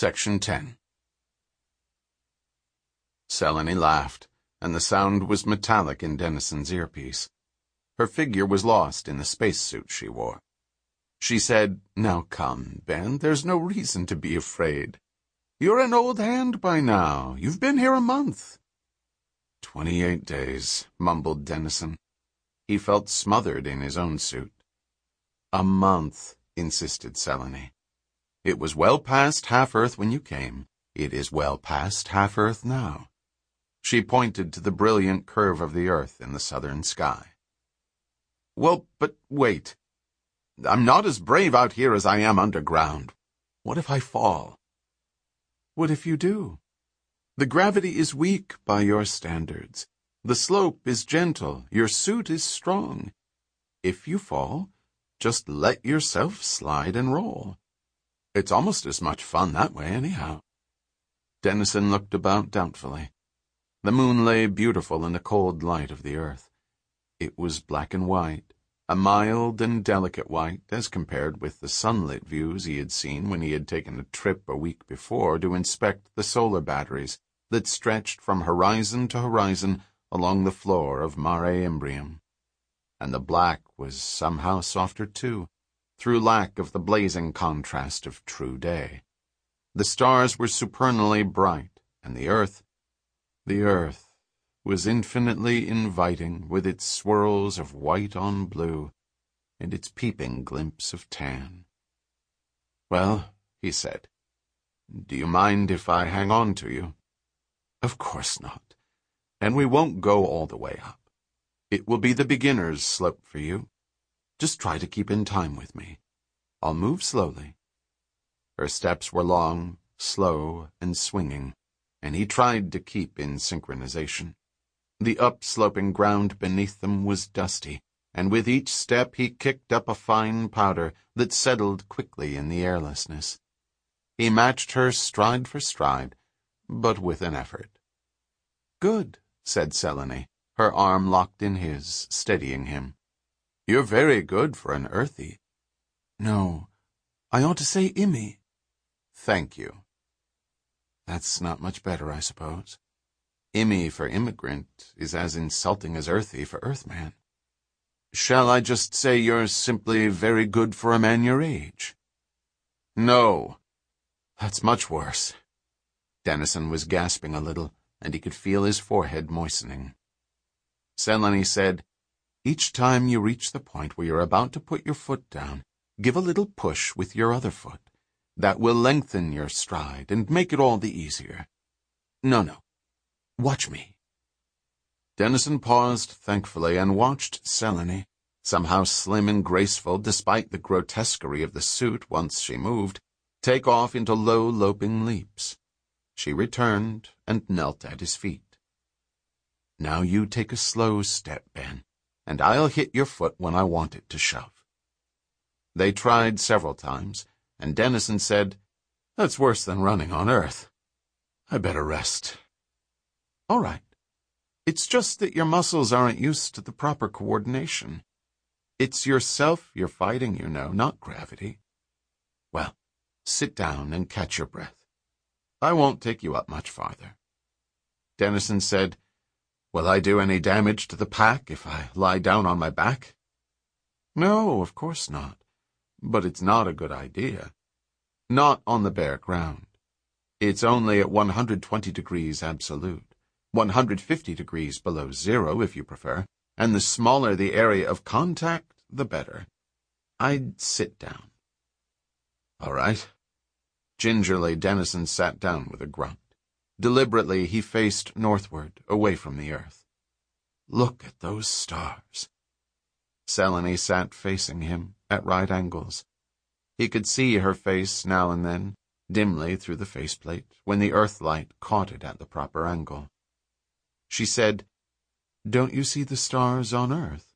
Section 10. Selene laughed, and the sound was metallic in Dennison's earpiece. Her figure was lost in the spacesuit she wore. She said, "Now come, Ben, there's no reason to be afraid. You're an old hand by now. You've been here a month." 28 days, mumbled Dennison. He felt smothered in his own suit. "A month," insisted Selene. "It was well past half-Earth when you came. It is well past half-Earth now." She pointed to the brilliant curve of the Earth in the southern sky. "Well, but wait. I'm not as brave out here as I am underground. What if I fall?" "What if you do? The gravity is weak by your standards. The slope is gentle. Your suit is strong. If you fall, just let yourself slide and roll. It's almost as much fun that way, anyhow." Dennison looked about doubtfully. The moon lay beautiful in the cold light of the Earth. It was black and white, a mild and delicate white as compared with the sunlit views he had seen when he had taken a trip a week before to inspect the solar batteries that stretched from horizon to horizon along the floor of Mare Imbrium. And the black was somehow softer too, through lack of the blazing contrast of true day. The stars were supernally bright, and the Earth was infinitely inviting with its swirls of white on blue and its peeping glimpse of tan. "Well," he said, "do you mind if I hang on to you?" "Of course not. And we won't go all the way up. It will be the beginner's slope for you. Just try to keep in time with me. I'll move slowly." Her steps were long, slow, and swinging, and he tried to keep in synchronization. The up-sloping ground beneath them was dusty, and with each step he kicked up a fine powder that settled quickly in the airlessness. He matched her stride for stride, but with an effort. "Good," said Selene, her arm locked in his, steadying him. "You're very good for an Earthie." "No, I ought to say Immy." "Thank you." "That's not much better, I suppose. Immy for immigrant is as insulting as Earthie for Earthman." "Shall I just say you're simply very good for a man your age?" "No. That's much worse." Dennison was gasping a little, and he could feel his forehead moistening. Selene said, "Each time you reach the point where you're about to put your foot down, give a little push with your other foot. That will lengthen your stride and make it all the easier. No. Watch me." Dennison paused thankfully and watched Selene, somehow slim and graceful despite the grotesquerie of the suit once she moved, take off into low loping leaps. She returned and knelt at his feet. "Now you take a slow step, Ben, and I'll hit your foot when I want it to shove." They tried several times, and Dennison said, "That's worse than running on Earth. I better rest." "All right. It's just that your muscles aren't used to the proper coordination. It's yourself you're fighting, you know, not gravity. Well, sit down and catch your breath. I won't take you up much farther." Dennison said, "Will I do any damage to the pack if I lie down on my back?" "No, of course not. But it's not a good idea. Not on the bare ground. It's only at 120 degrees absolute, 150 degrees below zero if you prefer, and the smaller the area of contact, the better. I'd sit down." "All right." Gingerly, Dennison sat down with a grunt. Deliberately, he faced northward, away from the Earth. "Look at those stars." Selene sat facing him, at right angles. He could see her face now and then, dimly through the faceplate, when the Earthlight caught it at the proper angle. She said, "Don't you see the stars on Earth?"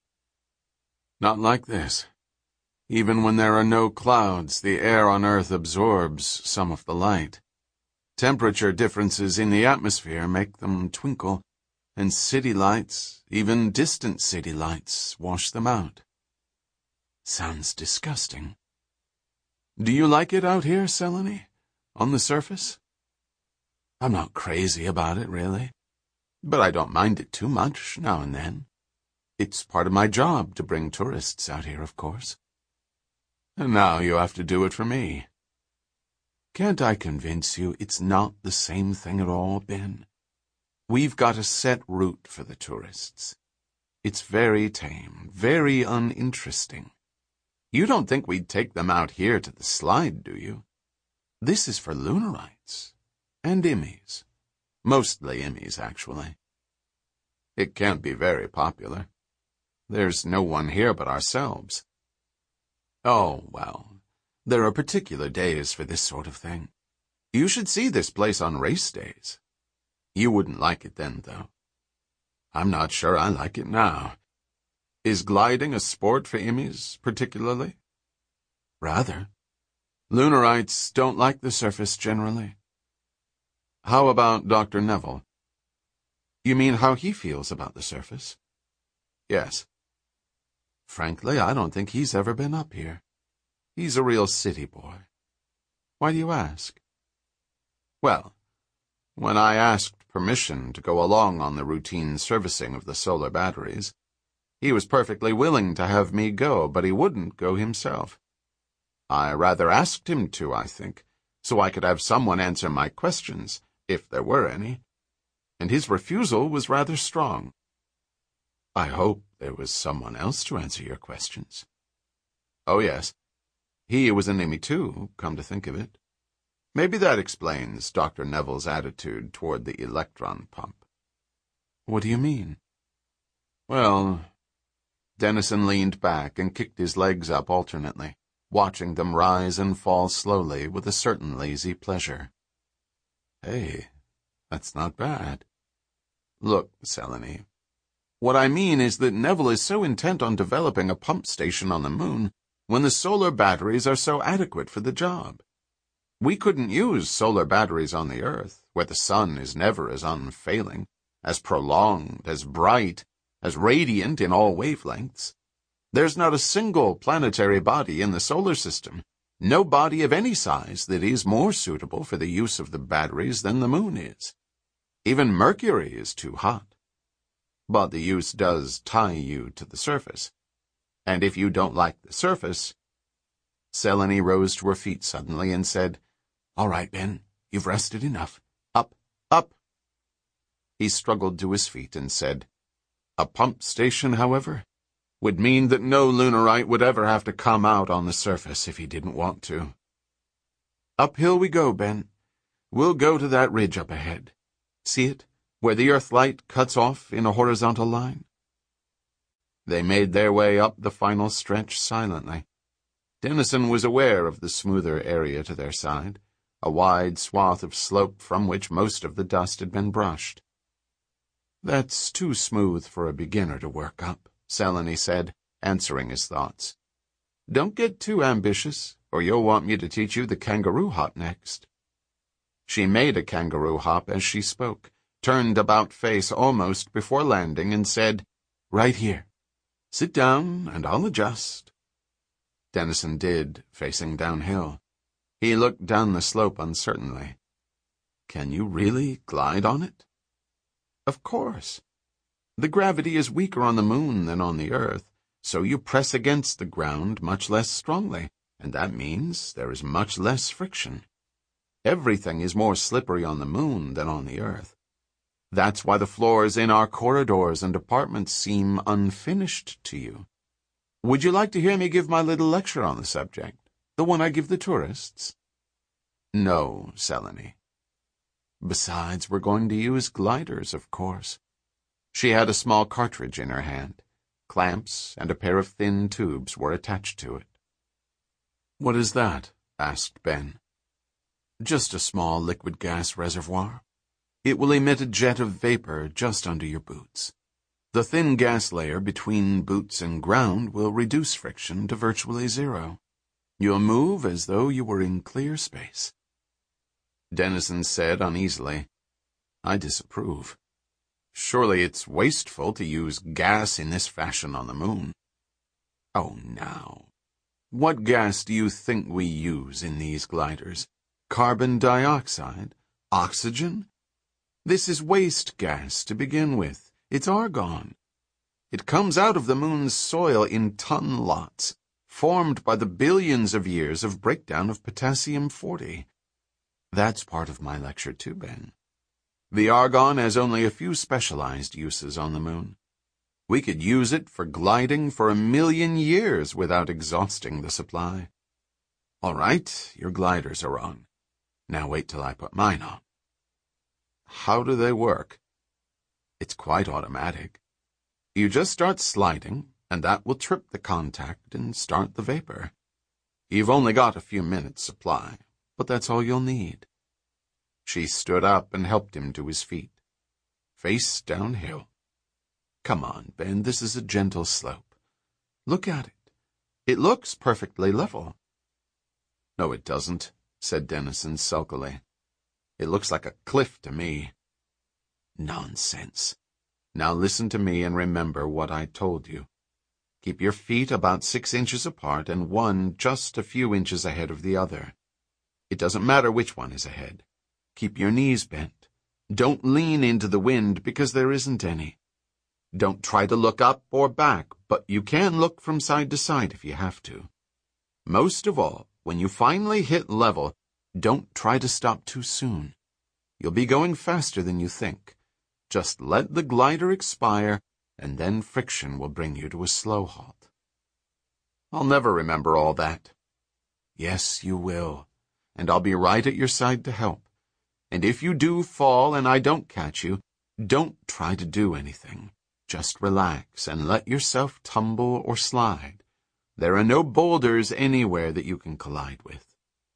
"Not like this. Even when there are no clouds, the air on Earth absorbs some of the light. Temperature differences in the atmosphere make them twinkle, and city lights, even distant city lights, wash them out." "Sounds disgusting." "Do you like it out here, Selene? on the surface? I'm not crazy about it, really, but I don't mind it too much now and then. It's part of my job to bring tourists out here, of course. And now you have to do it for me. Can't I convince you it's not the same thing at all, Ben? We've got a set route for the tourists. It's very tame, very uninteresting. You don't think we'd take them out here to the slide, do you? This is for Lunarites. And Immies. Mostly Immies, actually. It can't be very popular. There's no one here but ourselves. Oh, well, there are particular days for this sort of thing. You should see this place on race days. You wouldn't like it then, though. I'm not sure I like it now. Is gliding a sport for Immies, particularly? Rather. Lunarites don't like the surface generally. How about Dr. Neville? You mean how he feels about the surface? Yes. Frankly, I don't think he's ever been up here. He's a real city boy. Why do you ask? Well, when I asked permission to go along on the routine servicing of the solar batteries, he was perfectly willing to have me go, but he wouldn't go himself. I rather asked him to, I think, so I could have someone answer my questions, if there were any, and his refusal was rather strong. I hope there was someone else to answer your questions. Oh, yes. He was an Immy too, come to think of it. Maybe that explains Dr. Neville's attitude toward the electron pump. What do you mean? Well, Dennison leaned back and kicked his legs up alternately, watching them rise and fall slowly with a certain lazy pleasure. Hey, that's not bad. Look, Selene, what I mean is that Neville is so intent on developing a pump station on the moon when the solar batteries are so adequate for the job. We couldn't use solar batteries on the Earth, where the sun is never as unfailing, as prolonged, as bright, as radiant in all wavelengths. There's not a single planetary body in the solar system, no body of any size that is more suitable for the use of the batteries than the moon is. Even Mercury is too hot. But the use does tie you to the surface. And if you don't like the surface... Selene rose to her feet suddenly and said, "All right, Ben, you've rested enough. Up, up." He struggled to his feet and said, "A pump station, however, would mean that no Lunarite would ever have to come out on the surface if he didn't want to. Uphill we go, Ben. We'll go to that ridge up ahead. See it, where the Earthlight cuts off in a horizontal line?" They made their way up the final stretch silently. Dennison was aware of the smoother area to their side, a wide swath of slope from which most of the dust had been brushed. "That's too smooth for a beginner to work up," Selene said, answering his thoughts. "Don't get too ambitious, or you'll want me to teach you the kangaroo hop next." She made a kangaroo hop as she spoke, turned about face almost before landing, and said, "Right here. Sit down, and I'll adjust." Dennison did, facing downhill. He looked down the slope uncertainly. "Can you really glide on it?" "Of course. The gravity is weaker on the moon than on the Earth, so you press against the ground much less strongly, and that means there is much less friction. Everything is more slippery on the moon than on the Earth. That's why the floors in our corridors and apartments seem unfinished to you. Would you like to hear me give my little lecture on the subject, the one I give the tourists?" "No, Selene. Besides, we're going to use gliders, of course." She had a small cartridge in her hand. Clamps and a pair of thin tubes were attached to it. "What is that?" asked Ben. "Just a small liquid gas reservoir. It will emit a jet of vapor just under your boots. The thin gas layer between boots and ground will reduce friction to virtually zero. You'll move as though you were in clear space." Dennison said uneasily, "I disapprove. Surely it's wasteful to use gas in this fashion on the moon." "Oh, now. What gas do you think we use in these gliders? Carbon dioxide? Oxygen? This is waste gas to begin with. It's argon. It comes out of the moon's soil in ton lots, formed by the billions of years of breakdown of potassium-40. That's part of my lecture too, Ben. The argon has only a few specialized uses on the moon. We could use it for gliding for 1,000,000 years without exhausting the supply. All right, your gliders are on. Now wait till I put mine on. How do they work? It's quite automatic. You just start sliding, and that will trip the contact and start the vapor. You've only got a few minutes' supply, but that's all you'll need. She stood up and helped him to his feet. Face downhill. Come on, Ben, this is a gentle slope. Look at it. It looks perfectly level. No, it doesn't, said Dennison sulkily. It looks like a cliff to me. Nonsense. Now listen to me and remember what I told you. Keep your feet about 6 inches apart and one just a few inches ahead of the other. It doesn't matter which one is ahead. Keep your knees bent. Don't lean into the wind because there isn't any. Don't try to look up or back, but you can look from side to side if you have to. Most of all, when you finally hit level, don't try to stop too soon. You'll be going faster than you think. Just let the glider expire, and then friction will bring you to a slow halt. I'll never remember all that. Yes, you will, and I'll be right at your side to help. And if you do fall and I don't catch you, don't try to do anything. Just relax and let yourself tumble or slide. There are no boulders anywhere that you can collide with.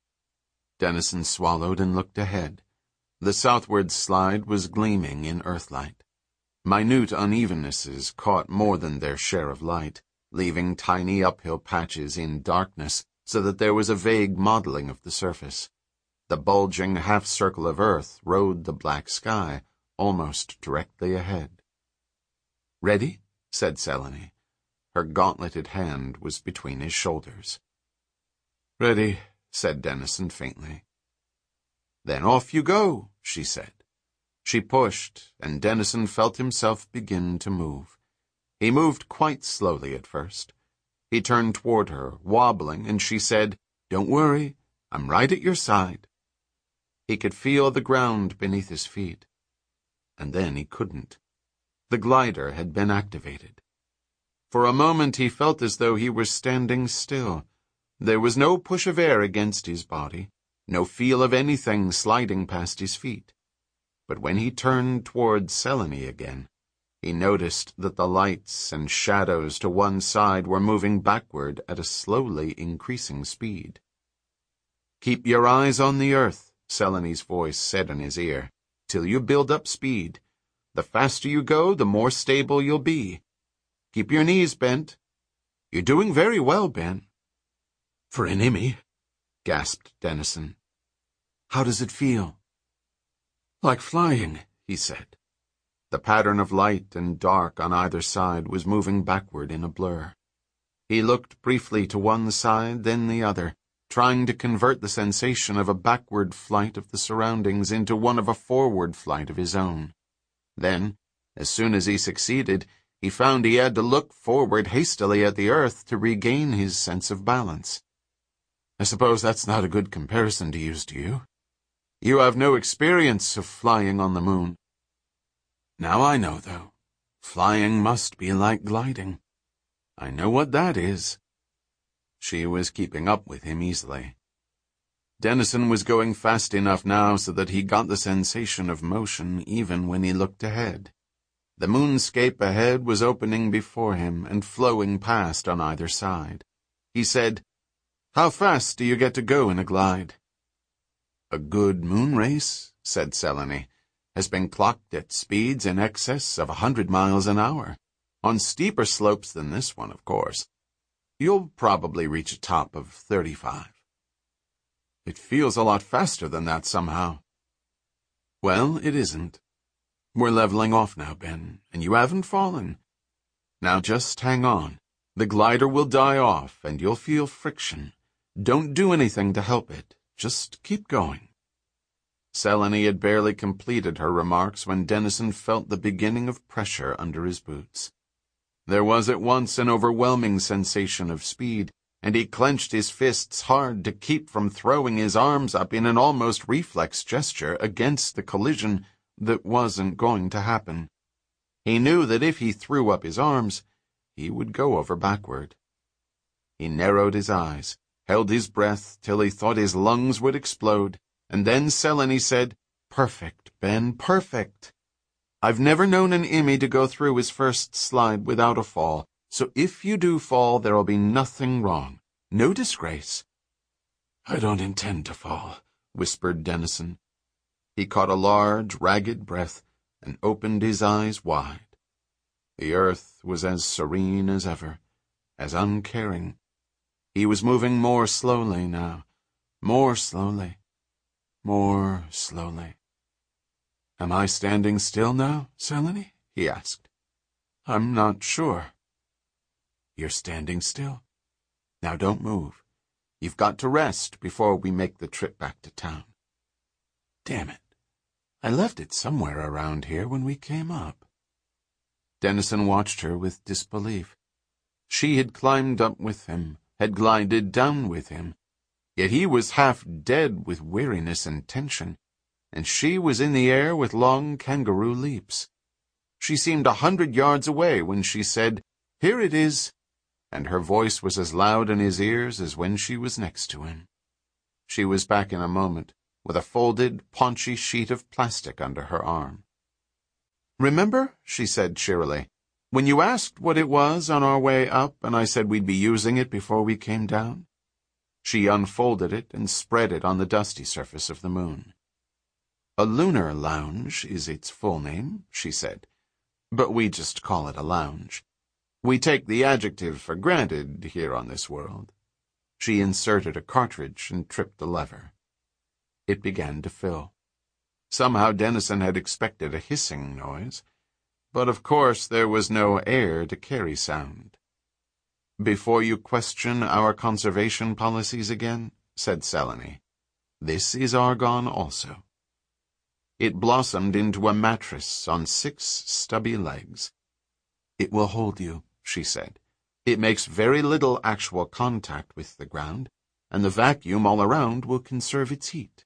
Dennison swallowed and looked ahead. The southward slide was gleaming in earthlight. Minute unevennesses caught more than their share of light, leaving tiny uphill patches in darkness so that there was a vague modeling of the surface. The bulging half-circle of earth rode the black sky almost directly ahead. "Ready?" said Selene. Her gauntleted hand was between his shoulders. "Ready," said Dennison faintly. "Then off you go," she said. She pushed, and Dennison felt himself begin to move. He moved quite slowly at first. He turned toward her, wobbling, and she said, "Don't worry, I'm right at your side." He could feel the ground beneath his feet. And then he couldn't. The glider had been activated. For a moment he felt as though he were standing still. There was no push of air against his body, no feel of anything sliding past his feet. But when he turned toward Selene again, he noticed that the lights and shadows to one side were moving backward at a slowly increasing speed. "Keep your eyes on the earth," Selene's voice said in his ear, "till you build up speed. The faster you go, the more stable you'll be. Keep your knees bent. You're doing very well, Ben." "For an Emmy," gasped Dennison. "How does it feel?" "Like flying," he said. The pattern of light and dark on either side was moving backward in a blur. He looked briefly to one side, then the other, trying to convert the sensation of a backward flight of the surroundings into one of a forward flight of his own. Then, as soon as he succeeded, he found he had to look forward hastily at the earth to regain his sense of balance. "I suppose that's not a good comparison to use, do you? You have no experience of flying on the moon." "Now I know, though. Flying must be like gliding. I know what that is." She was keeping up with him easily. Dennison was going fast enough now so that he got the sensation of motion even when he looked ahead. The moonscape ahead was opening before him and flowing past on either side. He said, "How fast do you get to go in a glide?" "A good moon race," said Selene, "has been clocked at speeds in excess of 100 miles an hour. On steeper slopes than this one, of course. You'll probably reach a top of 35. "It feels a lot faster than that somehow." "Well, it isn't. We're leveling off now, Ben, and you haven't fallen. Now just hang on. The glider will die off, and you'll feel friction. Don't do anything to help it. Just keep going." Selene had barely completed her remarks when Dennison felt the beginning of pressure under his boots. There was at once an overwhelming sensation of speed, and he clenched his fists hard to keep from throwing his arms up in an almost reflex gesture against the collision that wasn't going to happen. He knew that if he threw up his arms, he would go over backward. He narrowed his eyes, held his breath till he thought his lungs would explode, and then Selene said, "Perfect, Ben, perfect. I've never known an Emmy to go through his first slide without a fall, so if you do fall, there'll be nothing wrong. No disgrace." "I don't intend to fall," whispered Dennison. He caught a large, ragged breath and opened his eyes wide. The earth was as serene as ever, as uncaring. He was moving more slowly now, more slowly, more slowly. "Am I standing still now, Selene?" he asked. "I'm not sure." "You're standing still. Now don't move. You've got to rest before we make the trip back to town." "Damn it. I left it somewhere around here when we came up." Dennison watched her with disbelief. She had climbed up with him, had glided down with him, yet he was half dead with weariness and tension, and she was in the air with long kangaroo leaps. She seemed 100 yards away when she said, "Here it is," and her voice was as loud in his ears as when she was next to him. She was back in a moment, with a folded, paunchy sheet of plastic under her arm. "Remember," she said cheerily, "when you asked what it was on our way up and I said we'd be using it before we came down?" She unfolded it and spread it on the dusty surface of the moon. "A lunar lounge is its full name," she said, "but we just call it a lounge. We take the adjective for granted here on this world." She inserted a cartridge and tripped the lever. It began to fill. Somehow Dennison had expected a hissing noise, but of course there was no air to carry sound. "Before you question our conservation policies again," said Selene, "this is argon also." It blossomed into a mattress on 6 stubby legs. "It will hold you," she said. "It makes very little actual contact with the ground, and the vacuum all around will conserve its heat."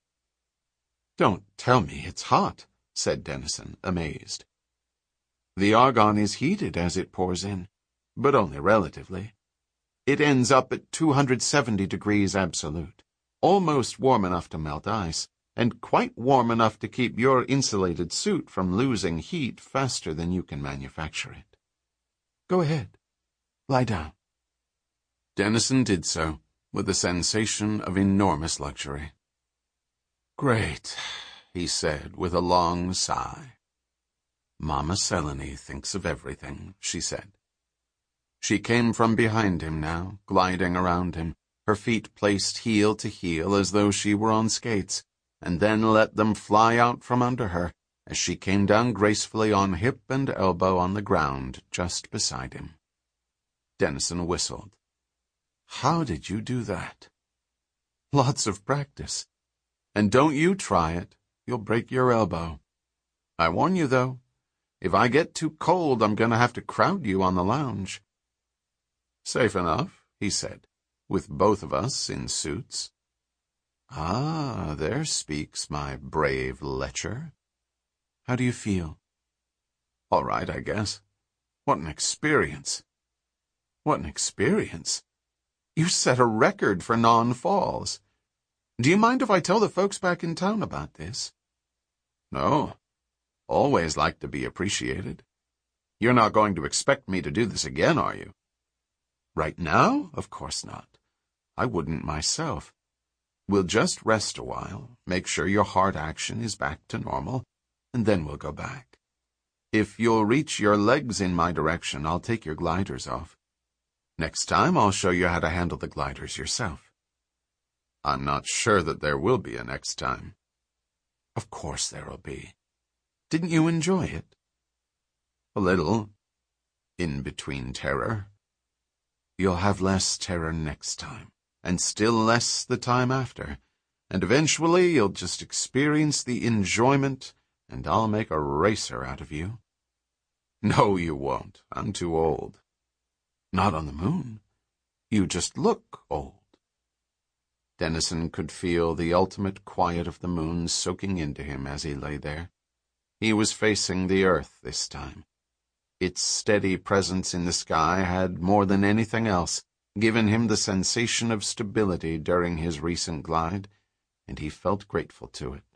"Don't tell me it's hot," said Dennison, amazed. "The argon is heated as it pours in, but only relatively. It ends up at 270 degrees absolute, almost warm enough to melt ice, and quite warm enough to keep your insulated suit from losing heat faster than you can manufacture it. Go ahead. Lie down." Dennison did so, with a sensation of enormous luxury. "Great," he said with a long sigh. "Mama Selene thinks of everything," she said. She came from behind him now, gliding around him, her feet placed heel to heel as though she were on skates, and then let them fly out from under her as she came down gracefully on hip and elbow on the ground just beside him. Dennison whistled. "How did you do that?" "Lots of practice. And don't you try it. You'll break your elbow. I warn you, though, if I get too cold, I'm going to have to crowd you on the lounge." "Safe enough," he said, "with both of us in suits." "Ah, there speaks my brave lecher. How do you feel?" "All right, I guess. What an experience." "What an experience? You set a record for non-falls. Do you mind if I tell the folks back in town about this?" "No. Always like to be appreciated. You're not going to expect me to do this again, are you?" "Right now? Of course not. I wouldn't myself. We'll just rest a while, make sure your heart action is back to normal, and then we'll go back. If you'll reach your legs in my direction, I'll take your gliders off. Next time, I'll show you how to handle the gliders yourself." "I'm not sure that there will be a next time." "Of course there'll be. Didn't you enjoy it?" "A little. In between terror." "You'll have less terror next time, and still less the time after, and eventually you'll just experience the enjoyment, and I'll make a racer out of you. No, you won't. I'm too old. Not on the moon. You just look old. Dennison could feel the ultimate quiet of the moon soaking into him as he lay there. He was facing the earth this time. Its steady presence in the sky had, more than anything else, given him the sensation of stability during his recent glide, and he felt grateful to it.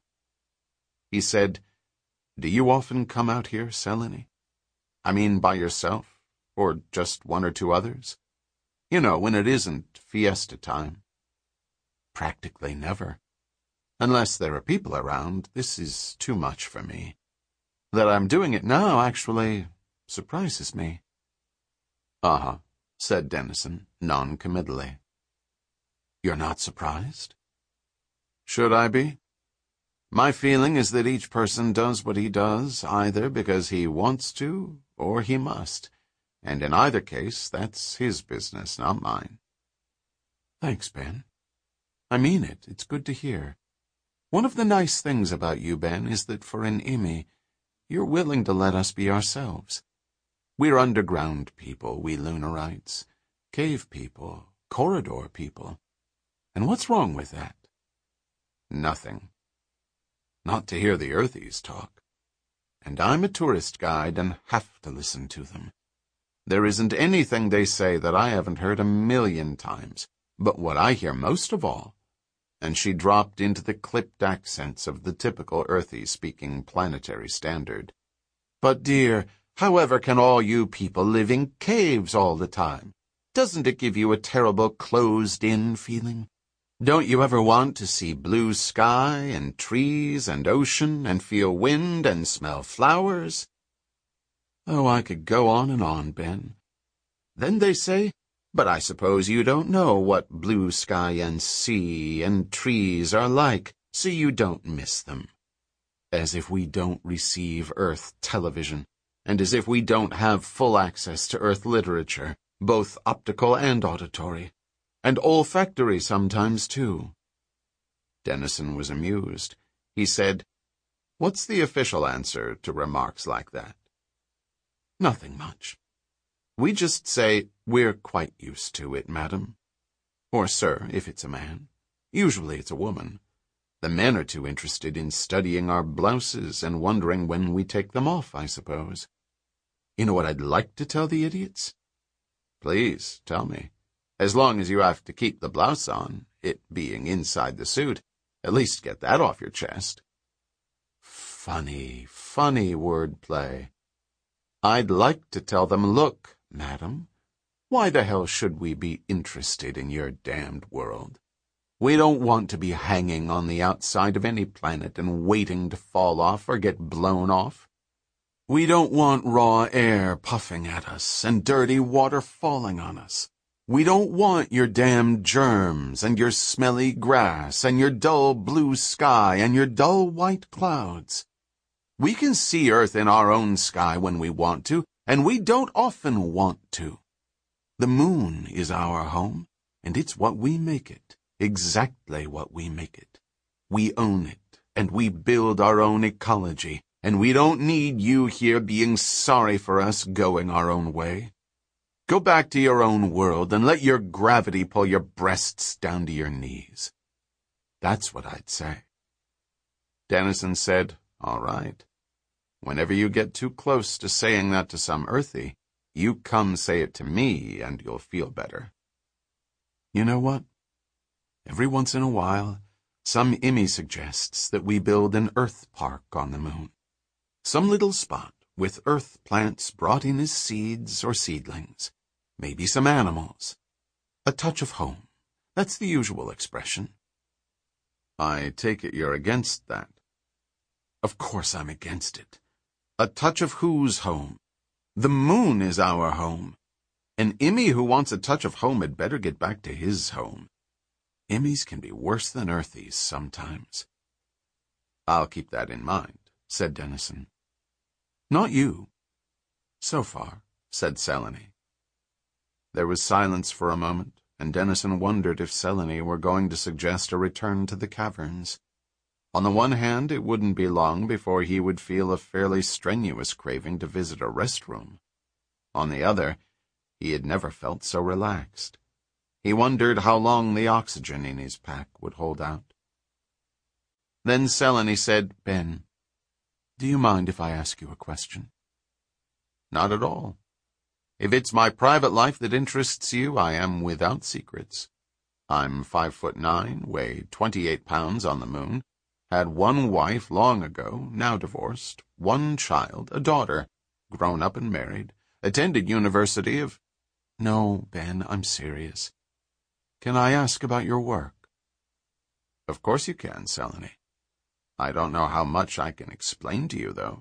He said, "Do you often come out here, Selene? I mean, by yourself, or just one or two others? You know, when it isn't fiesta time." "Practically never. Unless there are people around, this is too much for me. That I'm doing it now actually surprises me." "Uh-huh," said Dennison, non-committally. "You're not surprised?" "Should I be? My feeling is that each person does what he does either because he wants to or he must, and in either case, that's his business, not mine." "Thanks, Ben. I mean it. It's good to hear. One of the nice things about you, Ben, is that for an Immy, you're willing to let us be ourselves. We're underground people, we Lunarites, cave people, corridor people. And what's wrong with that?" "Nothing. Not to hear the Earthies talk. And I'm a tourist guide and have to listen to them. There isn't anything they say that I haven't heard 1,000,000 times, but what I hear most of all," and she dropped into the clipped accents of the typical Earthy-speaking planetary standard. "But, dear, however can all you people live in caves all the time? Doesn't it give you a terrible closed-in feeling? Don't you ever want to see blue sky and trees and ocean and feel wind and smell flowers?" Oh, I could go on and on, Ben. Then they say, "But I suppose you don't know what blue sky and sea and trees are like, so you don't miss them." As if we don't receive Earth television, and as if we don't have full access to Earth literature, both optical and auditory, and olfactory sometimes, too. Dennison was amused. He said, "What's the official answer to remarks like that?" "Nothing much. We just say, 'We're quite used to it, madam.' Or 'sir,' if it's a man. Usually it's a woman. The men are too interested in studying our blouses and wondering when we take them off, I suppose. You know what I'd like to tell the idiots?" "Please, tell me. As long as you have to keep the blouse on, it being inside the suit, at least get that off your chest." Funny wordplay. "I'd like to tell them, 'Look, madam, why the hell should we be interested in your damned world? We don't want to be hanging on the outside of any planet and waiting to fall off or get blown off. We don't want raw air puffing at us and dirty water falling on us. We don't want your damned germs and your smelly grass and your dull blue sky and your dull white clouds. We can see Earth in our own sky when we want to, and we don't often want to. The moon is our home, and it's what we make it, exactly what we make it. We own it, and we build our own ecology, and we don't need you here being sorry for us going our own way. Go back to your own world and let your gravity pull your breasts down to your knees." That's what I'd say. Dennison said, "All right. Whenever you get too close to saying that to some Earthy, you come say it to me and you'll feel better." You know what? Every once in a while, some Immy suggests that we build an Earth park on the moon. Some little spot with Earth plants brought in as seeds or seedlings. Maybe some animals. A touch of home. That's the usual expression. I take it you're against that. Of course I'm against it. A touch of whose home? The moon is our home. An Immy who wants a touch of home had better get back to his home. Immys can be worse than Earthies sometimes. I'll keep that in mind, said Dennison. Not you. So far, said Selene. There was silence for a moment, and Dennison wondered if Selene were going to suggest a return to the caverns. On the one hand, it wouldn't be long before he would feel a fairly strenuous craving to visit a restroom. On the other, he had never felt so relaxed. He wondered how long the oxygen in his pack would hold out. Then Selene said, "Ben, do you mind if I ask you a question?" "Not at all. If it's my private life that interests you, I am without secrets. I'm 5'9", weigh 28 pounds on the moon, had one wife long ago, now divorced, one child, a daughter, grown up and married, attended University of—" "No, Ben, I'm serious. Can I ask about your work?" "Of course you can, Selene. I don't know how much I can explain to you, though."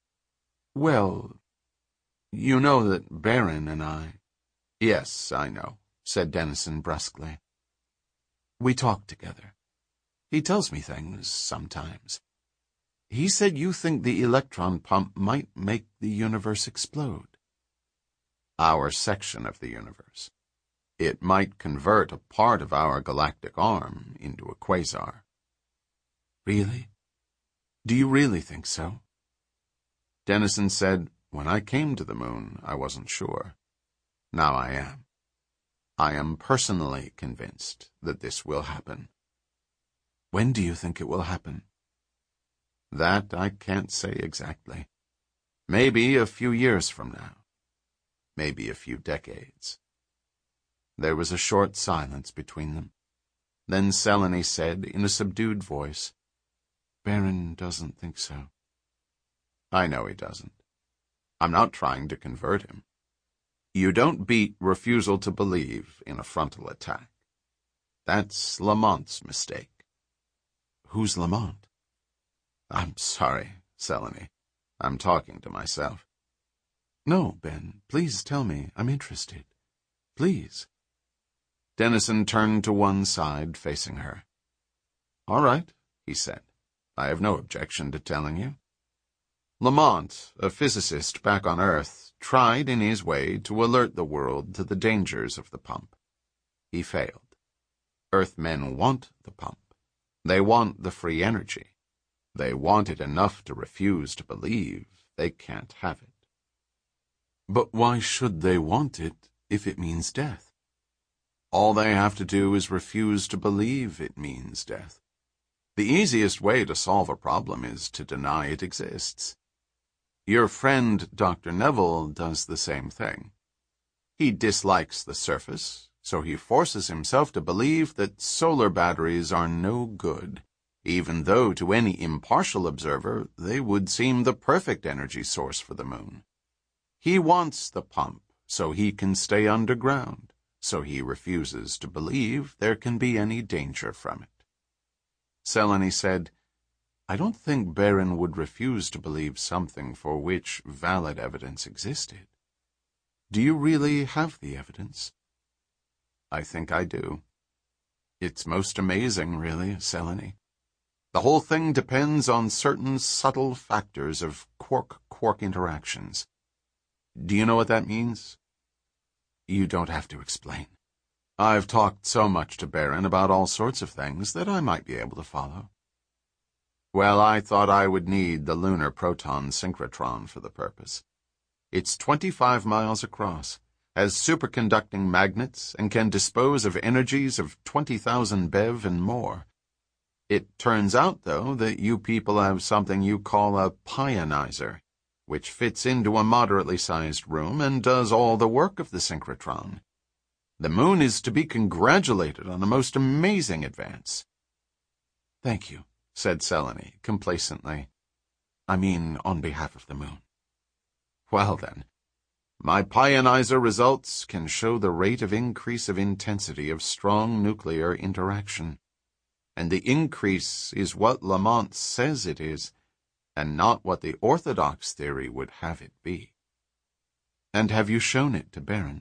"Well, you know that Baron and I—" "Yes, I know," said Dennison brusquely. "We talk together. He tells me things sometimes. He said you think the electron pump might make the universe explode." "Our section of the universe. It might convert a part of our galactic arm into a quasar." "Really? Do you really think so?" Dennison said, "When I came to the moon, I wasn't sure. Now I am. I am personally convinced that this will happen." "When do you think it will happen?" "That I can't say exactly. Maybe a few years from now. Maybe a few decades." There was a short silence between them. Then Selene said in a subdued voice, "Baron doesn't think so." "I know he doesn't. I'm not trying to convert him. You don't beat refusal to believe in a frontal attack. That's Lamont's mistake." "Who's Lamont?" "I'm sorry, Selene. I'm talking to myself." "No, Ben, please tell me. I'm interested. Please." Dennison turned to one side, facing her. "All right," he said. "I have no objection to telling you. Lamont, a physicist back on Earth, tried in his way to alert the world to the dangers of the pump. He failed. Earthmen want the pump. They want the free energy. They want it enough to refuse to believe they can't have it." "But why should they want it if it means death?" "All they have to do is refuse to believe it means death. The easiest way to solve a problem is to deny it exists. Your friend, Dr. Neville, does the same thing. He dislikes the surface, so he forces himself to believe that solar batteries are no good, even though to any impartial observer they would seem the perfect energy source for the moon. He wants the pump so he can stay underground, so he refuses to believe there can be any danger from it." Selene said, "I don't think Baron would refuse to believe something for which valid evidence existed. Do you really have the evidence?" "I think I do. It's most amazing, really, Selene. The whole thing depends on certain subtle factors of quark-quark interactions. Do you know what that means?" "You don't have to explain. I've talked so much to Baron about all sorts of things that I might be able to follow." "Well, I thought I would need the lunar proton synchrotron for the purpose. It's 25 miles across, has superconducting magnets, and can dispose of energies of 20,000 BeV and more. It turns out, though, that you people have something you call a pionizer, which fits into a moderately sized room and does all the work of the synchrotron. The moon is to be congratulated on the most amazing advance." "Thank you," said Selene complacently. "I mean, on behalf of the moon." "Well, then, my pionizer results can show the rate of increase of intensity of strong nuclear interaction. And the increase is what Lamont says it is, and not what the orthodox theory would have it be." "And have you shown it to Baron?"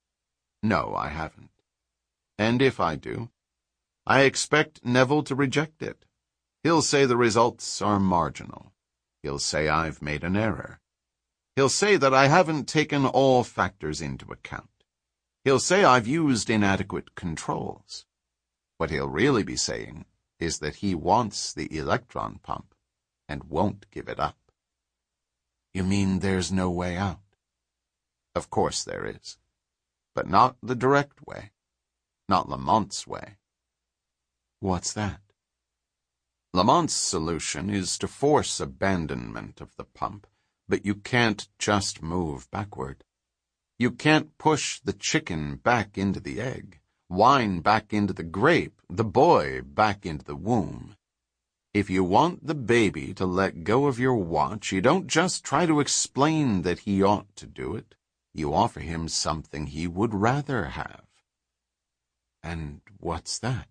"No, I haven't. And if I do, I expect Neville to reject it. He'll say the results are marginal. He'll say I've made an error. He'll say that I haven't taken all factors into account. He'll say I've used inadequate controls. What he'll really be saying is that he wants the electron pump and won't give it up. You mean there's no way out? Of course there is. But not the direct way. Not Lamont's way. What's that? Lamont's solution is to force abandonment of the pump, but you can't just move backward. You can't push the chicken back into the egg, wine back into the grape, the boy back into the womb. If you want the baby to let go of your watch, you don't just try to explain that he ought to do it. You offer him something he would rather have. And what's that?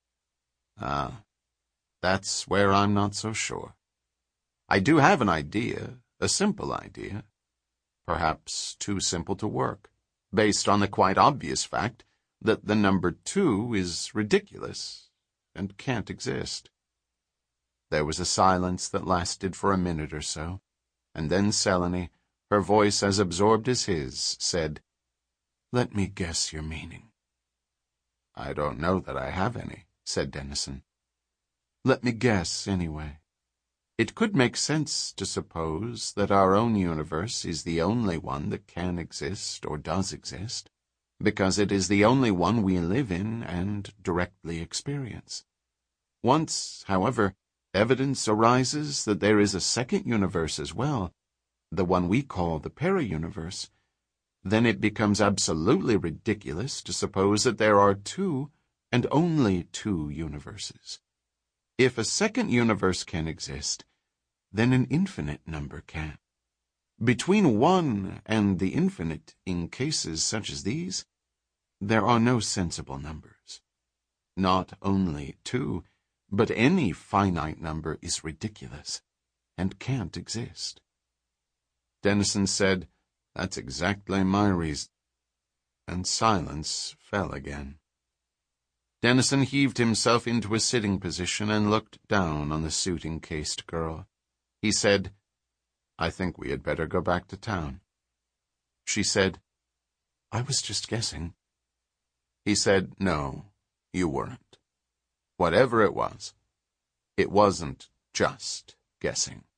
That's where I'm not so sure. I do have an idea, a simple idea, perhaps too simple to work, based on the quite obvious fact that the number 2 is ridiculous and can't exist. There was a silence that lasted for a minute or so, and then Selene, her voice as absorbed as his, said, "Let me guess your meaning." "I don't know that I have any," said Dennison. "Let me guess, anyway. It could make sense to suppose that our own universe is the only one that can exist or does exist, because it is the only one we live in and directly experience. Once, however, evidence arises that there is a second universe as well, the one we call the para-universe, then it becomes absolutely ridiculous to suppose that there are 2 and only 2 universes. If a second universe can exist, then an infinite number can. Between 1 and the infinite, in cases such as these, there are no sensible numbers. Not only 2, but any finite number is ridiculous and can't exist." Dennison said, "That's exactly my reason." And silence fell again. Dennison heaved himself into a sitting position and looked down on the suit-encased girl. He said, "I think we had better go back to town." She said, "I was just guessing." He said, "No, you weren't. Whatever it wasn't just guessing."